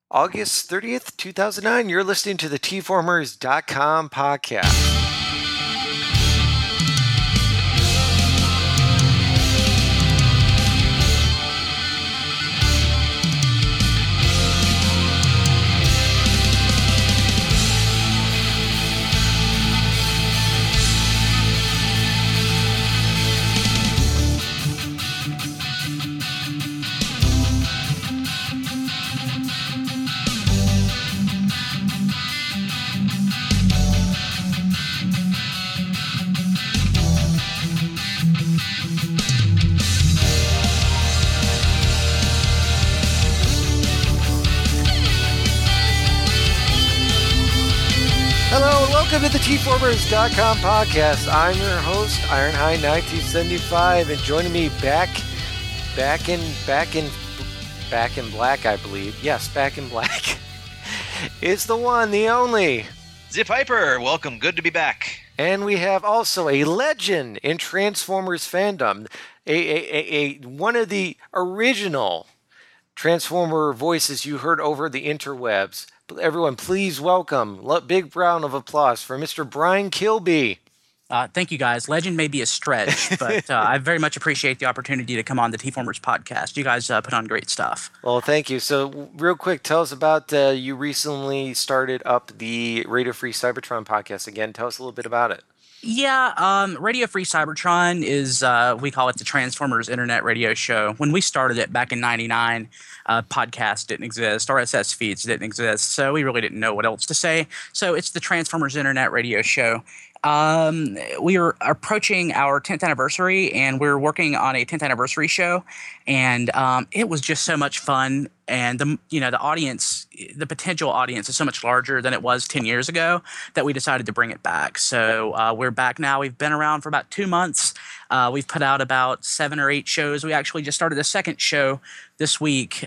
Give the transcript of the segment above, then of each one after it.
August 30th, 2009. You're listening to the tformers.com podcast. Welcome to the tformers.com podcast. I'm your host, Ironhide1975, and joining me back in black, I believe. Yes, back in black is the one, the only Zip Hyper. Welcome, good to be back. And we have also a legend in Transformers fandom, one of the original Transformer voices you heard over the interwebs. Everyone, please welcome a big round of applause for Mr. Brian Kilby. Thank you, guys. Legend may be a stretch, but I very much appreciate the opportunity to come on the T-Formers podcast. You guys put on great stuff. Well, thank you. So, real quick, tell us about you recently started up the Radio Free Cybertron podcast again. Tell us a little bit about it. Yeah, Radio Free Cybertron is, we call it the Transformers Internet Radio Show. When we started it back in 99, podcasts didn't exist, RSS feeds didn't exist, so we really didn't know what else to say. So it's the Transformers Internet Radio Show. We are approaching our 10th anniversary, and we're working on a 10th anniversary show, and it was just so much fun. And the audience, the potential audience, is so much larger than it was 10 years ago that we decided to bring it back. So we're back now. We've been around for about 2 months. We've put out about 7 or 8 shows. We actually just started a second show this week,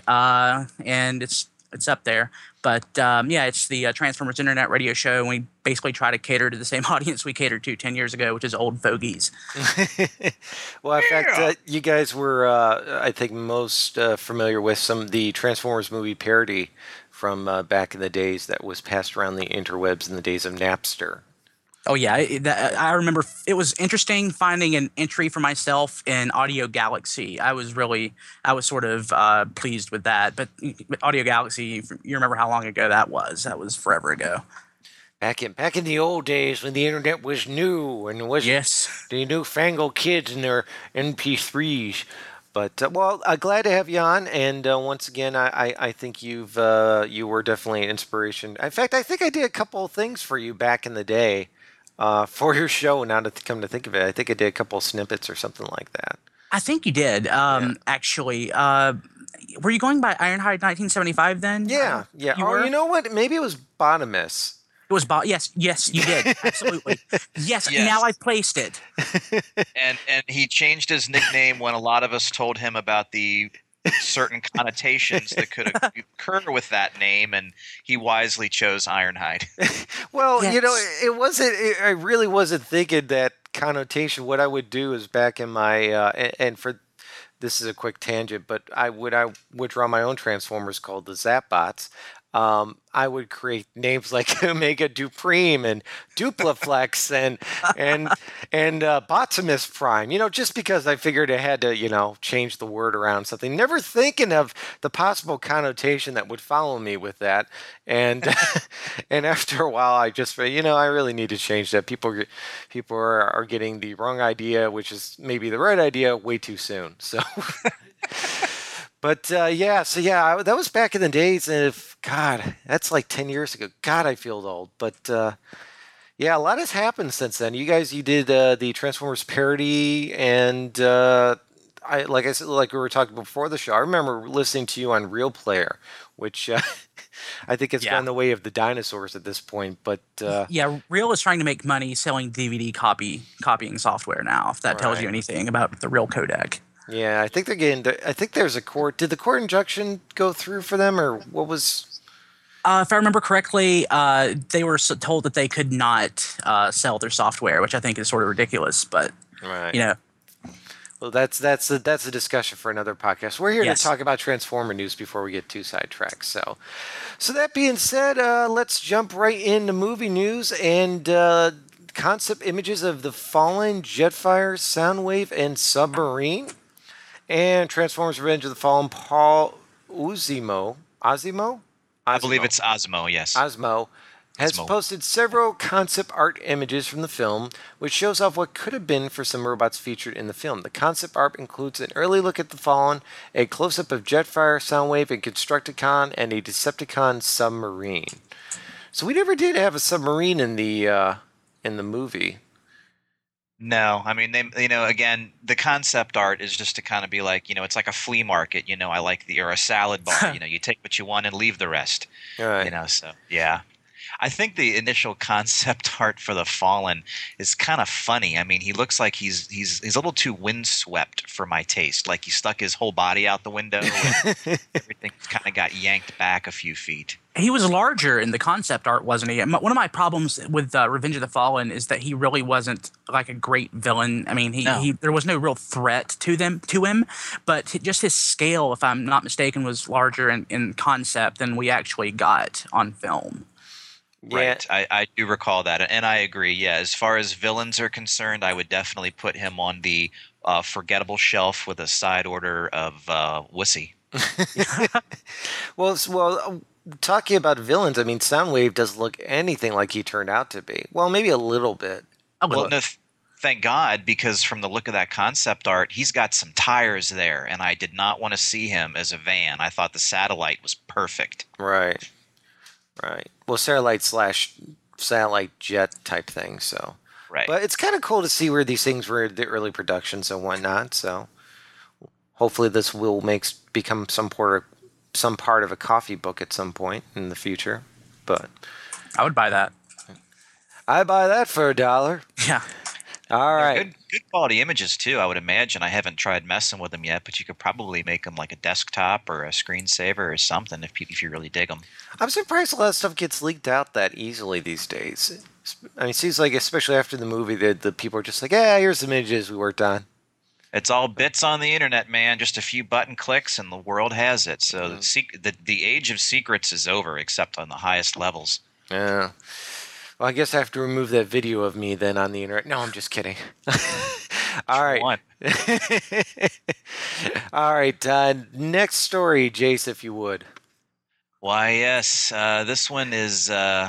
and it's up there. But it's the Transformers Internet Radio Show, and we basically try to cater to the same audience we catered to 10 years ago, which is old fogies. Well, in fact, you guys were, I think, most familiar with some of the Transformers movie parody from back in the days that was passed around the interwebs in the days of Napster. Oh, yeah. I remember it was interesting finding an entry for myself in Audio Galaxy. I was sort of pleased with that. But Audio Galaxy, you remember how long ago that was? That was forever ago. Back in the old days when the internet was new and wasn't the newfangled kids and their MP3s. But, glad to have you on. And once again, I think you were definitely an inspiration. In fact, I think I did a couple of things for you back in the day. For your show, now to come to think of it, I think I did a couple of snippets or something like that. I think you did, actually. Were you going by Ironhide 1975 then? Yeah. You know what? Maybe it was Bottomus. It was Yes, you did. Absolutely. Yes, now I've placed it. And he changed his nickname when a lot of us told him about the certain connotations that could occur with that name, and he wisely chose Ironhide. Well, it wasn't. I really wasn't thinking that connotation. What I would do is back in my and for this is a quick tangent, but I would draw my own Transformers called the Zapbots. I would create names like Omega Dupreme and Duplaflex and Botimus Prime, just because I figured I had to, change the word around something, never thinking of the possible connotation that would follow me with that. And, and after a while, I just, I really need to change that. People are getting the wrong idea, which is maybe the right idea way too soon. So, But, that was back in the days, and God, that's like 10 years ago. God, I feel old. But, a lot has happened since then. You did the Transformers parody, and like I said, like we were talking before the show, I remember listening to you on Real Player, which I think it's gone the way of the dinosaurs at this point. But Real is trying to make money selling DVD copying software now, if that tells you anything about the Real codec. Yeah, I think they're getting. I think there's a court. Did the court injunction go through for them, or what was? If I remember correctly, they were told that they could not sell their software, which I think is sort of ridiculous. But right. Well, that's a discussion for another podcast. We're here Yes. to talk about Transformer news before we get too sidetracked. So that being said, let's jump right into movie news and concept images of the Fallen, Jetfire, Soundwave, and Submarine, and Transformers: Revenge of the Fallen. Paul Osimo, I believe it's Osmo. Yes. Osmo has Osmo. posted several concept art images from the film, which shows off what could have been for some robots featured in the film. The concept art includes an early look at the Fallen, a close-up of Jetfire, Soundwave, and Constructicon, and a Decepticon submarine. So we never did have a submarine in the movie. No, I mean again, the concept art is just to kind of be like, it's like a flea market. I like or a salad bar. You take what you want and leave the rest. All right. So yeah. I think the initial concept art for the Fallen is kind of funny. I mean, he looks like he's a little too windswept for my taste. Like he stuck his whole body out the window and everything kind of got yanked back a few feet. He was larger in the concept art, wasn't he? One of my problems with Revenge of the Fallen is that he really wasn't like a great villain. I mean, there was no real threat to him, but just his scale, if I'm not mistaken, was larger in concept than we actually got on film. Yeah. Right. I do recall that, and I agree. Yeah, as far as villains are concerned, I would definitely put him on the forgettable shelf with a side order of Wussy. Well, talking about villains, I mean, Soundwave doesn't look anything like he turned out to be. Well, maybe a little bit. Well, no, thank God, because from the look of that concept art, he's got some tires there, and I did not want to see him as a van. I thought the satellite was perfect. Right. Well, satellite jet type thing. So, right. But it's kind of cool to see where these things were in the early productions and whatnot. So, hopefully, this will become some part of a coffee book at some point in the future. But I would buy that. I buy that for $1. Yeah. All right. Good quality images too, I would imagine. I haven't tried messing with them yet, but you could probably make them like a desktop or a screensaver or something if you really dig them. I'm surprised a lot of stuff gets leaked out that easily these days. I mean, it seems like, especially after the movie, the people are just like, yeah, here's some images we worked on. It's all bits on the internet, man. Just a few button clicks and the world has it. So the age of secrets is over, except on the highest levels. Yeah. Well, I guess I have to remove that video of me then on the internet. No, I'm just kidding. All right. All right. Next story, Jace, if you would. Why, yes. This one is,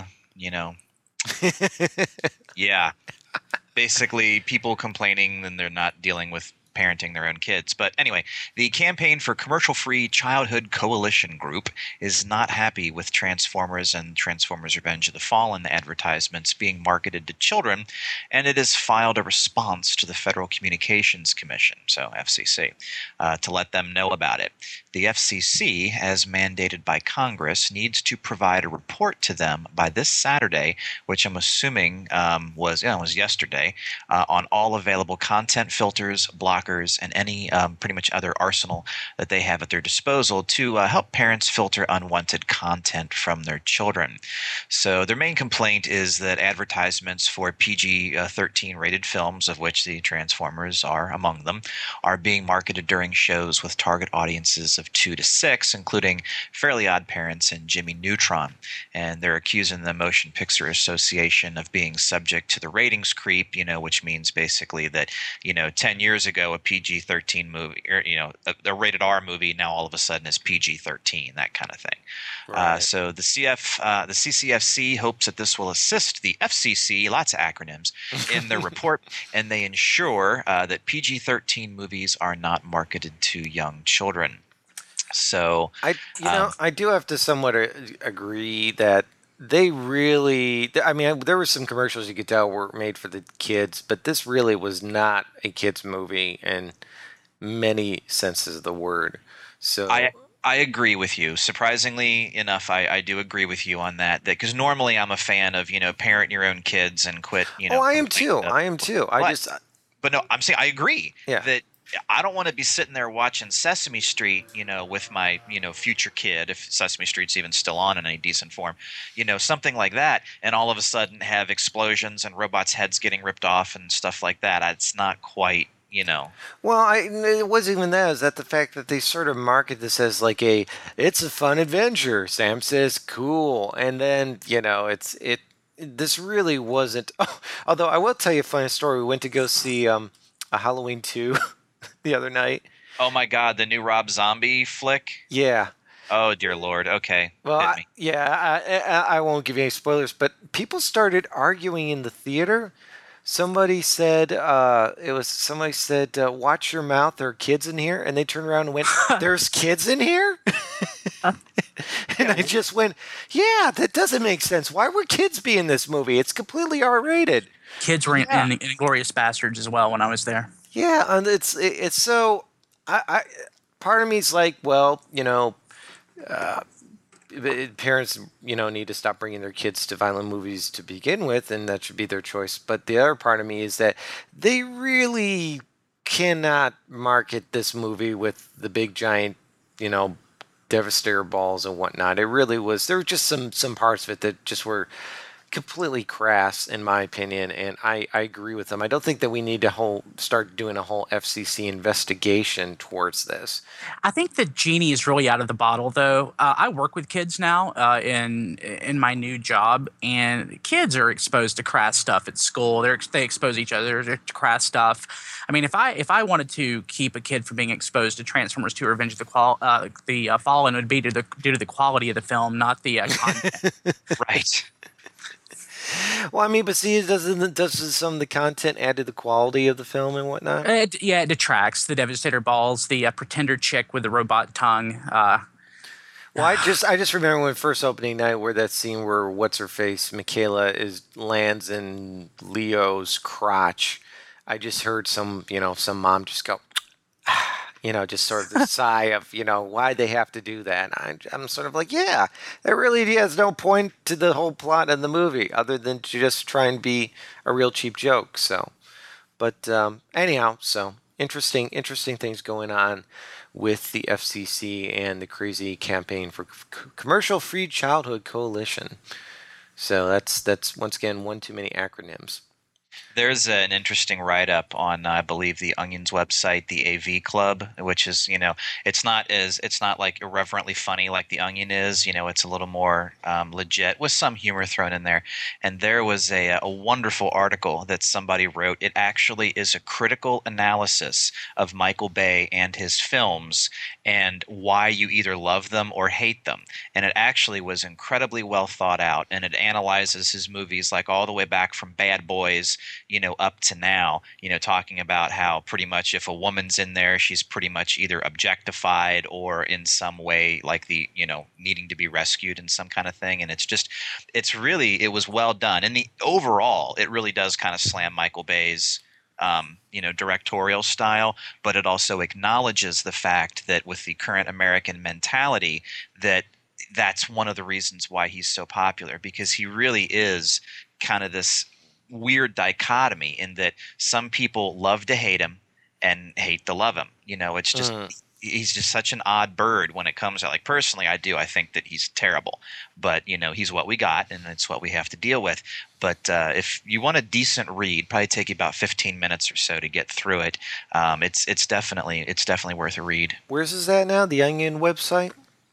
yeah. Basically, people complaining and they're not dealing with parenting their own kids. But anyway, the Campaign for Commercial-Free Childhood Coalition Group is not happy with Transformers and Transformers Revenge of the Fallen advertisements being marketed to children, and it has filed a response to the Federal Communications Commission, so FCC, to let them know about it. The FCC, as mandated by Congress, needs to provide a report to them by this Saturday, which I'm assuming was yesterday, on all available content filters, blockers, and any pretty much other arsenal that they have at their disposal to help parents filter unwanted content from their children. So their main complaint is that advertisements for PG-13 rated films, of which the Transformers are among them, are being marketed during shows with target audiences of 2 to 6, including Fairly Odd Parents and Jimmy Neutron. And they're accusing the Motion Picture Association of being subject to the ratings creep, which means basically that, 10 years ago, a PG-13 movie, or a rated R movie, now all of a sudden is PG-13, that kind of thing. Right. So the CCFC hopes that this will assist the FCC, lots of acronyms, in their report, and they ensure that PG-13 movies are not marketed to young children. So I do have to somewhat agree that they really, I mean, there were some commercials you could tell were made for the kids, but this really was not a kids movie in many senses of the word. So I agree with you. Surprisingly enough, I do agree with you on that. Because normally I'm a fan of parent your own kids and quit. I am too. But no, I'm saying I agree. Yeah. That I don't want to be sitting there watching Sesame Street, with my, future kid, if Sesame Street's even still on in any decent form, something like that, and all of a sudden have explosions and robots' heads getting ripped off and stuff like that. It's not quite, you know. Well, it wasn't even that. Is that the fact that they sort of market this as like it's a fun adventure. Sam says, "Cool," and then This really wasn't. Oh, although I will tell you a funny story. We went to go see a Halloween 2 the other night. Oh my God, the new Rob Zombie flick. Yeah. Oh dear Lord. Okay, Well, hit me. I won't give you any spoilers, but people started arguing in the theater. Somebody said, "Watch your mouth. There are kids in here," and they turned around and went, "There's kids in here." And I just went, "Yeah, that doesn't make sense. Why would kids be in this movie? It's completely R-rated." Kids were in Inglourious Bastards as well when I was there. Yeah, and it's so. I part of me is like, well, parents, need to stop bringing their kids to violent movies to begin with, and that should be their choice. But the other part of me is that they really cannot market this movie with the big giant, Devastator balls and whatnot. It really was. There were just some parts of it that just were completely crass, in my opinion, and I agree with them. I don't think that we need to start doing a whole FCC investigation towards this. I think the genie is really out of the bottle, though. I work with kids now in my new job, and kids are exposed to crass stuff at school. They expose each other to crass stuff. I mean, if I wanted to keep a kid from being exposed to Transformers 2: Revenge of the Fallen, it would be due to the quality of the film, not the content. Right. Well, I mean, but see, does some of the content add to the quality of the film and whatnot? It detracts. The Devastator balls, the pretender chick with the robot tongue. Well, I just remember when first opening night, where that scene where what's her face, Michaela, lands in Leo's crotch. I just heard some mom just go, just sort of the sigh of, why they have to do that. And I'm sort of like, yeah, there really has no point to the whole plot of the movie other than to just try and be a real cheap joke. So, but anyhow, so interesting things going on with the FCC and the crazy campaign for Commercial Free Childhood Coalition. So that's once again one too many acronyms. There's an interesting write-up on, I believe, the Onion's website, the AV Club, which is, it's not like irreverently funny like the Onion is. It's a little more legit with some humor thrown in there. And there was a wonderful article that somebody wrote. It actually is a critical analysis of Michael Bay and his films and why you either love them or hate them. And it actually was incredibly well thought out, and it analyzes his movies like all the way back from Bad Boys, up to now, talking about how pretty much if a woman's in there, she's pretty much either objectified or in some way like needing to be rescued in some kind of thing. And it was well done. And the overall, it really does kind of slam Michael Bay's directorial style, but it also acknowledges the fact that with the current American mentality, that's one of the reasons why he's so popular, because he really is kind of this weird dichotomy in that some people love to hate him and hate to love him. It's just he's just such an odd bird when it comes to, like, personally, I think that he's terrible, but he's what we got and it's what we have to deal with. But if you want a decent read, probably take you about 15 minutes or so to get through it. It's definitely worth a read. Where's this at now? The Onion website?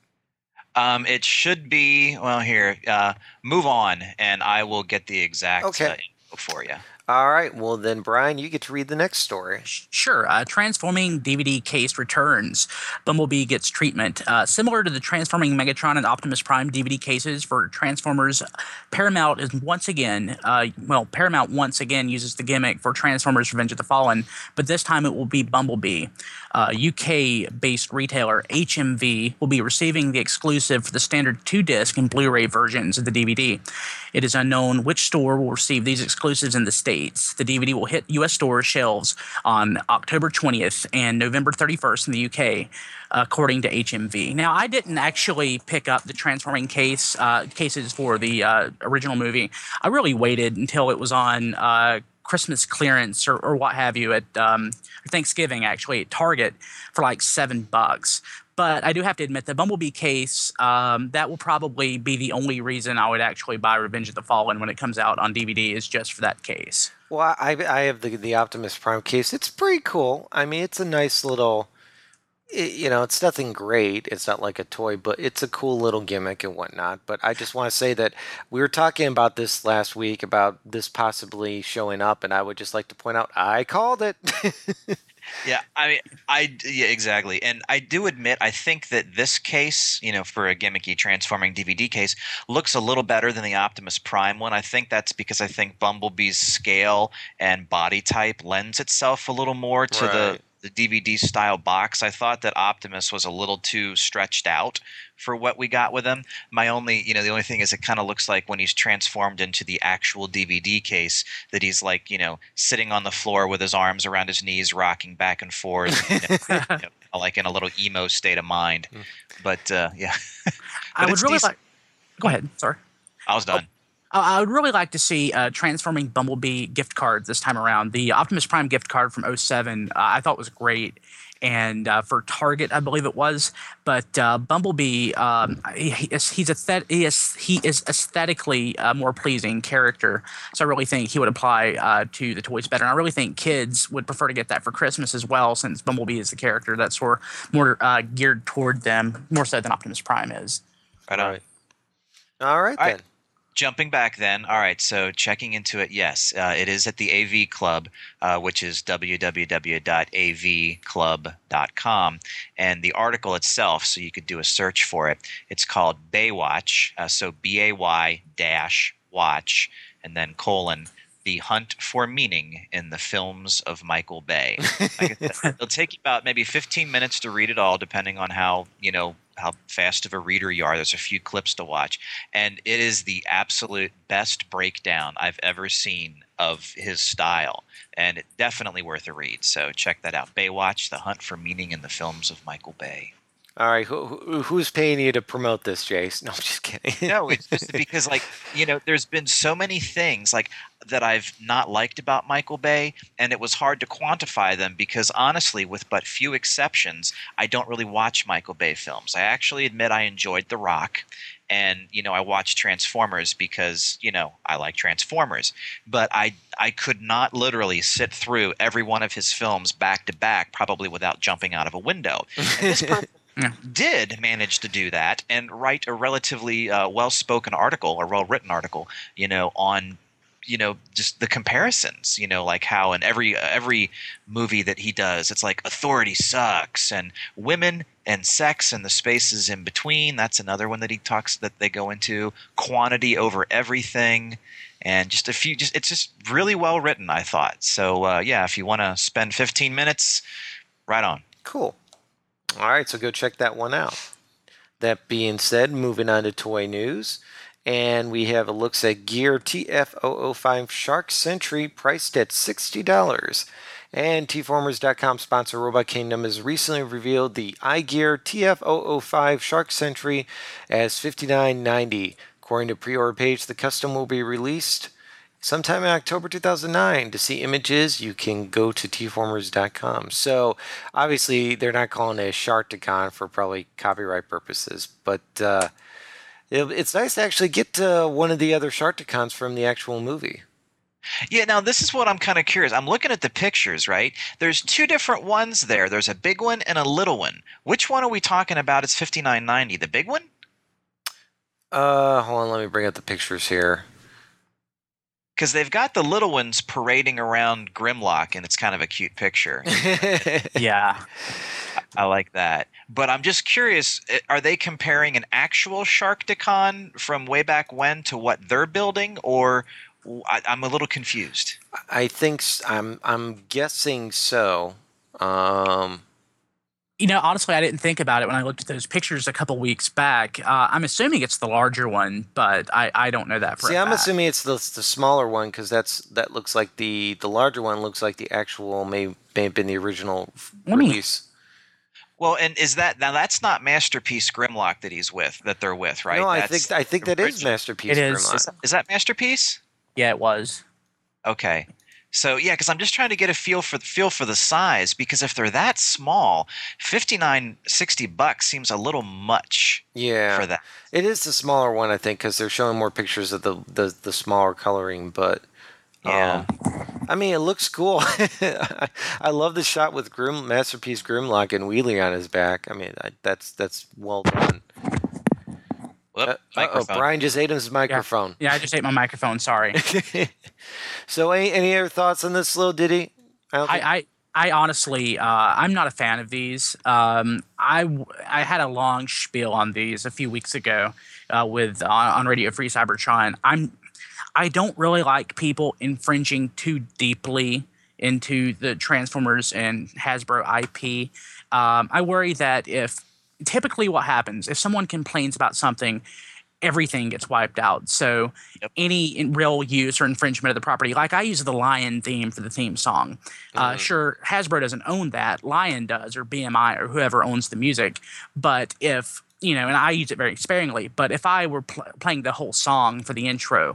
It should be, well, here, move on and I will get the exact info for you. All right. Well, then, Brian, you get to read the next story. Sure. Transforming DVD case returns. Bumblebee gets treatment. Similar to the Transforming Megatron and Optimus Prime DVD cases for Transformers, Paramount once again uses the gimmick for Transformers Revenge of the Fallen, but this time it will be Bumblebee. UK-based retailer HMV will be receiving the exclusive for the standard 2-disc and Blu-ray versions of the DVD. It is unknown which store will receive these exclusives in the States. The DVD will hit U.S. store shelves on October 20th and November 31st in the UK, according to HMV. Now, I didn't actually pick up the Transforming cases for the original movie. I really waited until it was on Christmas clearance or what have you at Thanksgiving, actually, at Target for like $7. But I do have to admit, the Bumblebee case, that will probably be the only reason I would actually buy Revenge of the Fallen when it comes out on DVD, is just for that case. Well, I have the Optimus Prime case. It's pretty cool. I mean, it's a nice little. It's nothing great. It's not like a toy, but it's a cool little gimmick and whatnot. But I just want to say that we were talking about this last week about this possibly showing up, and I would just like to point out I called it. Yeah, I mean, yeah, exactly. And I do admit, I think that this case, for a gimmicky transforming DVD case, looks a little better than the Optimus Prime one. I think that's because I think Bumblebee's scale and body type lends itself a little more to the DVD style box. I thought that Optimus was a little too stretched out for what we got with him. The only thing is it kind of looks like when he's transformed into the actual DVD case that he's like, sitting on the floor with his arms around his knees, rocking back and forth, like in a little emo state of mind. But yeah. I would really like. Go ahead. Sorry. I was done. I would really like to see transforming Bumblebee gift cards this time around. The Optimus Prime gift card from 2007 I thought was great, and for Target, I believe it was. But Bumblebee, he is aesthetically a more pleasing character, so I really think he would apply to the toys better. And I really think kids would prefer to get that for Christmas as well, since Bumblebee is the character that's more geared toward them, more so than Optimus Prime is. Right on. All right, then. Jumping back then, all right, so checking into it, yes, it is at the AV Club, which is www.avclub.com, and the article itself, so you could do a search for it, it's called Baywatch, so BAY-watch, and then : The Hunt for Meaning in the Films of Michael Bay. It'll take you about maybe 15 minutes to read it all, depending on how fast of a reader you are. There's a few clips to watch. And it is the absolute best breakdown I've ever seen of his style. And it's definitely worth a read. So check that out. Baywatch, The Hunt for Meaning in the Films of Michael Bay. All right, who's paying you to promote this, Jace? No, I'm just kidding. No, it's just because, there's been so many things that I've not liked about Michael Bay, and it was hard to quantify them because, honestly, with but few exceptions, I don't really watch Michael Bay films. I actually admit I enjoyed The Rock, and I watched Transformers because I like Transformers, but I could not literally sit through every one of his films back to back, probably without jumping out of a window. And this person did manage to do that and write a relatively well-spoken article, or well-written article, on just the comparisons, like how in every movie that he does, it's like authority sucks, and women and sex and the spaces in between. That's another one that they go into, quantity over everything, and just a few. It's just really well written, I thought. So yeah, if you want to spend 15 minutes, right on. Cool. All right, so go check that one out. That being said, moving on to toy news. And we have a looks at Gear TF005 Shark Sentry, priced at $60. And Tformers.com sponsor Robot Kingdom has recently revealed the iGear TF005 Shark Sentry as $59.90. According to pre-order page, the custom will be released sometime in October 2009. To see images, you can go to Tformers.com. So, obviously, they're not calling it a Sharkticon for probably copyright purposes, but it's nice to actually get to one of the other Sharkticons from the actual movie. Yeah, now this is what I'm kind of curious. I'm looking at the pictures, right? There's two different ones there. There's a big one and a little one. Which one are we talking about? It's $59.90. The big one? Hold on, let me bring up the pictures here. Because they've got the little ones parading around Grimlock, and it's kind of a cute picture. Yeah. I like that. But I'm just curious, are they comparing an actual Sharkticon from way back when to what they're building, or I'm a little confused. I think I'm guessing so. Honestly, I didn't think about it when I looked at those pictures a couple weeks back. I'm assuming it's the larger one, but I don't know that for a fact. I'm assuming it's the smaller one because that looks like the larger one looks like the actual may have been the original release. Well, and that's not Masterpiece Grimlock that they're with, right? No, I think that is Masterpiece Grimlock. Is that Masterpiece? Yeah, it was. Okay. So yeah, because I'm just trying to get a feel for the size. Because if they're that small, 59, $60 seems a little much Yeah, for that. it is the smaller one, I think, because they're showing more pictures of the smaller coloring. But Yeah. I mean, it looks cool. I love the shot with Masterpiece Grimlock and Wheelie on his back. I mean, that's well done. Whoop, Oh, microphone. Brian just ate his Yeah, microphone. yeah. I just ate my microphone. Sorry. So, any other thoughts on this little ditty? I don't think. I honestly, I'm not a fan of these. I had a long spiel on these a few weeks ago with on Radio Free Cybertron. I don't really like people infringing too deeply into the Transformers and Hasbro IP. I worry that if typically what happens if someone complains about something, everything gets wiped out. So Yep. any real use or infringement of the property, like I use the Lion theme for the theme song. Sure, Hasbro doesn't own that. Lion does, or BMI, or whoever owns the music. But if and I use it very sparingly. But if I were playing the whole song for the intro,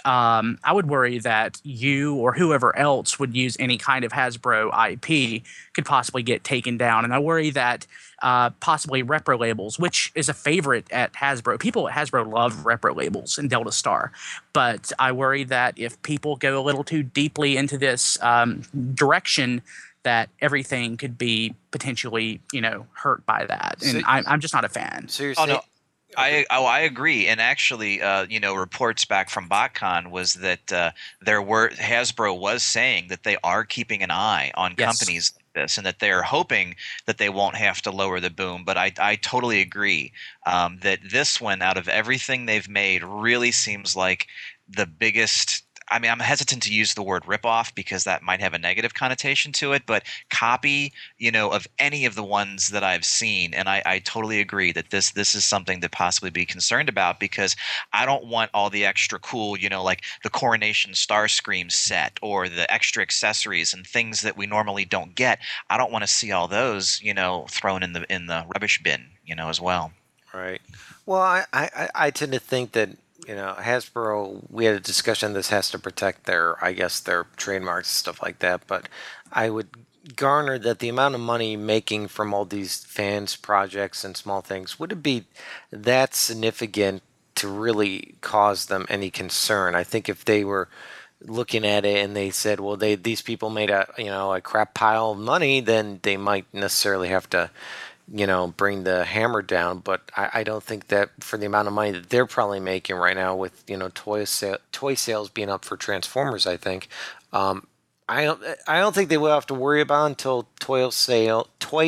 I would worry that you or whoever else would use any kind of Hasbro IP could possibly get taken down. And I worry that possibly repro labels, which is a favorite at Hasbro. People at Hasbro love repro labels and Delta Star. But I worry that if people go a little too deeply into this direction, that everything could be potentially, hurt by that. And So- I'm just not a fan. So you're Oh saying, no, I agree. And actually, reports back from BotCon was that Hasbro was saying that they are keeping an eye on Yes. companies like this, and that they are hoping that they won't have to lower the boom. But I totally agree that this one, out of everything they've made, really seems like the biggest. I mean, I'm hesitant to use the word ripoff because that might have a negative connotation to it, but copy, of any of the ones that I've seen. And I totally agree that this is something to possibly be concerned about, because I don't want all the extra cool, like the Coronation Starscream set or the extra accessories and things that we normally don't get. I don't want to see all those, thrown in the rubbish bin, as well. right? Well, I tend to think that Hasbro. We had a discussion. This has to protect their trademarks and stuff like that. But I would garner that the amount of money making from all these fans projects and small things, would it be that significant to really cause them any concern? I think if they were looking at it and they said, well, these people made a crap pile of money, then they might necessarily have to bring the hammer down. But I don't think that for the amount of money that they're probably making right now with toy sales being up for Transformers, I think I don't think they will have to worry about until toy sales.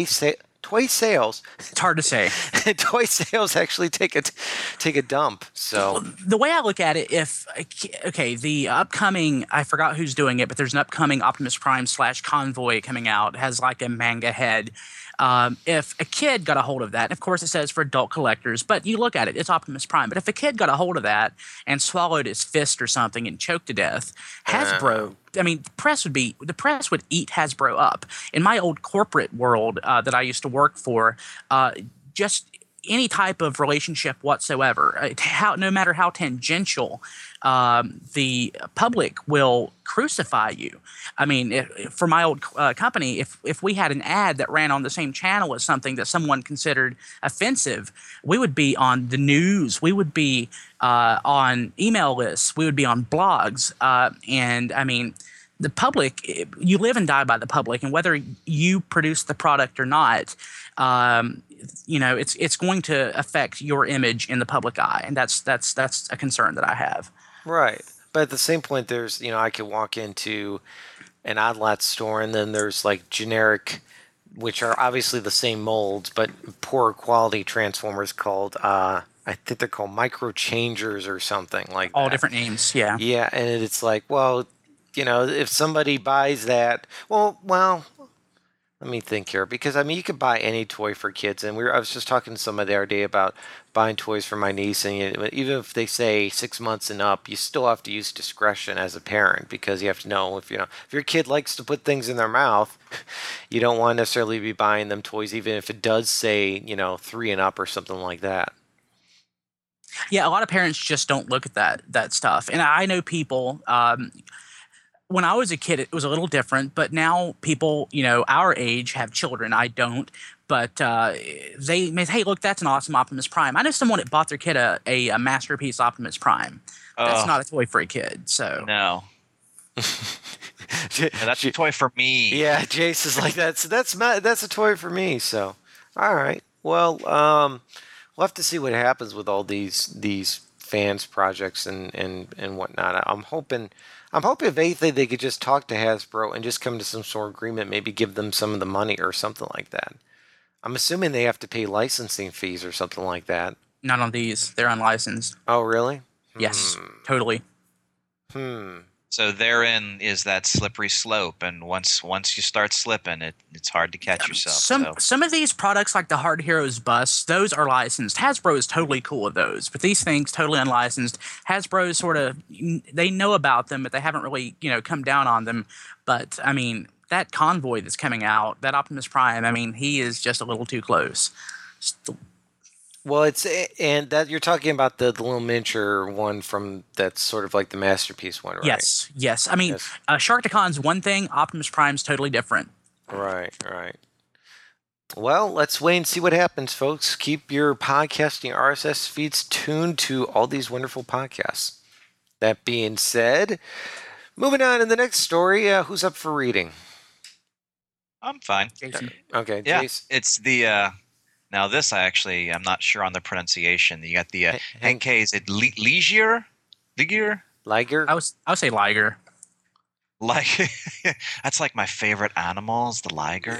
It's hard to say. Toy sales actually take a dump. So The way I look at it, the upcoming, I forgot who's doing it, but there's an upcoming Optimus Prime / Convoy coming out. It has like a manga head. If a kid got a hold of that, and of course it says for adult collectors, but you look at it, it's Optimus Prime. But if a kid got a hold of that and swallowed his fist or something and choked to death, Hasbro, the press would eat Hasbro up. In my old corporate world that I used to work for, just any type of relationship whatsoever, no matter how tangential, the public will crucify you. I mean, for my old company, if we had an ad that ran on the same channel as something that someone considered offensive, we would be on the news. We would be on email lists. We would be on blogs. And I mean, the public, you live and die by the public, and whether you produce the product or not, it's going to affect your image in the public eye, and that's a concern that I have. right. But at the same point, there's I could walk into an Odd Lots store, and then there's like generic, which are obviously the same molds, but poor quality Transformers called I think they're called Micro Changers or something like that. All different names, yeah. Yeah, and it's like, well, if somebody buys that, well, let me think here, because I mean, you could buy any toy for kids, and I was just talking to somebody the other day about buying toys for my niece, and even if they say 6 months and up, you still have to use discretion as a parent, because you have to know if your kid likes to put things in their mouth, you don't want to necessarily be buying them toys, even if it does say 3 and up or something like that. Yeah, a lot of parents just don't look at that stuff, and I know people. when I was a kid, it was a little different, but now people, our age have children. I don't, but they may, hey, look, that's an awesome Optimus Prime. I know someone that bought their kid a Masterpiece Optimus Prime. That's Oh, not a toy for a kid. So no. No, that's a toy for me. Yeah, Jace is like that's a toy for me. So, all right. Well, we'll have to see what happens with all these fans projects and whatnot. I'm hoping if anything they could just talk to Hasbro and just come to some sort of agreement. Maybe give them some of the money or something like that. I'm assuming they have to pay licensing fees or something like that. not on these; they're unlicensed. Oh, really? Yes, totally. Hmm. So therein is that slippery slope, and once you start slipping, it's hard to catch yourself. Some of these products, like the Hard Heroes bus, those are licensed. Hasbro is totally cool with those, but these things totally unlicensed. Hasbro is sort of, they know about them, but they haven't really come down on them. But I mean, that Convoy that's coming out, that Optimus Prime, I mean, he is just a little too close. Well, and that you're talking about the little miniature one from that's sort of like the Masterpiece one, right? Yes. I mean, Yes. Sharkticon's one thing, Optimus Prime's totally different. Right. Well, let's wait and see what happens, folks. Keep your podcasting RSS feeds tuned to all these wonderful podcasts. That being said, moving on to the next story. Who's up for reading? I'm fine. Jason. Okay, Yeah, Jace. it's the now this I'm not sure on the pronunciation. You got the Henkei, is it Ligier? Liger? I would say Liger. Like that's like my favorite animals, the liger.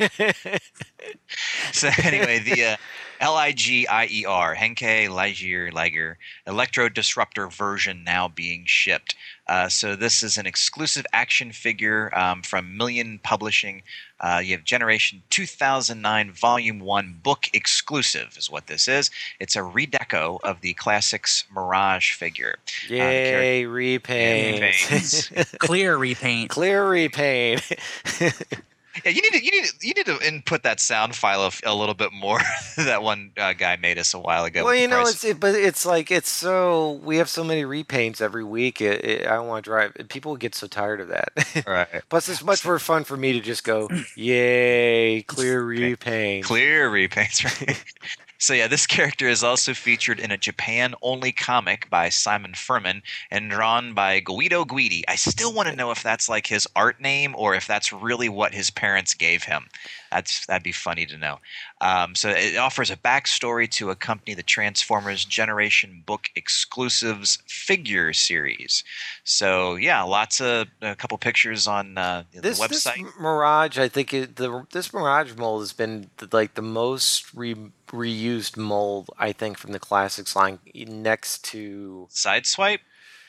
So anyway, the Ligier, Henkei Liger Electro Disruptor version now being shipped. So this is an exclusive action figure from Million Publishing. You have Generation 2009 Volume 1 book exclusive is what this is. It's a redeco of the Classics Mirage figure. Yay, repaint. Clear repaint. Clear repaint. Yeah, you need to input that sound file a little bit more. That one guy made us a while ago. Well, with the price. but it's like we have so many repaints every week. I don't want to drive. People get so tired of that. Right. Plus, it's much more fun for me to just go, yay, clear repaint. Clear repaints, right? So yeah, this character is also featured in a Japan-only comic by Simon Furman and drawn by Guido Guidi. I still want to know if that's like his art name or if that's really what his parents gave him. That'd be funny to know. So it offers a backstory to accompany the Transformers Generation Book Exclusives figure series. So yeah, a couple pictures on the website. This Mirage, I think this Mirage mold has been like the most reused mold, I think, from the Classics line, next to Sideswipe?